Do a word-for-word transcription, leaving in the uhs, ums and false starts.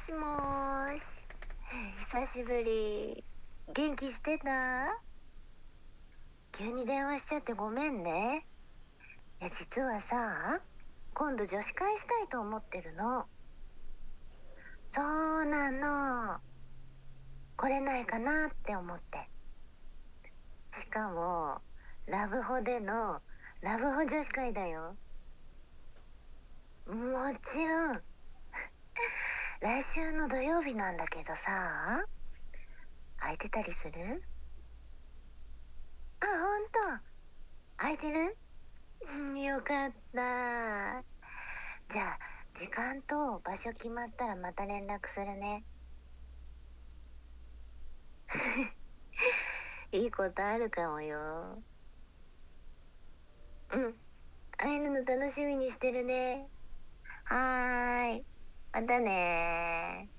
しもーし。久しぶり。元気してた？急に電話しちゃってごめんね。いや、実はさ、今度女子会したいと思ってるの。そうなの。来れないかなって思って。しかも、ラブホでのラブホ女子会だよ。もちろん。来週の土曜日なんだけどさ、空いてたりする？あ、ほんと。空いてる？うん、よかった。じゃあ、時間と場所決まったらまた連絡するね。いいことあるかもよ。うん。会えるの楽しみにしてるね。はーい。またねー。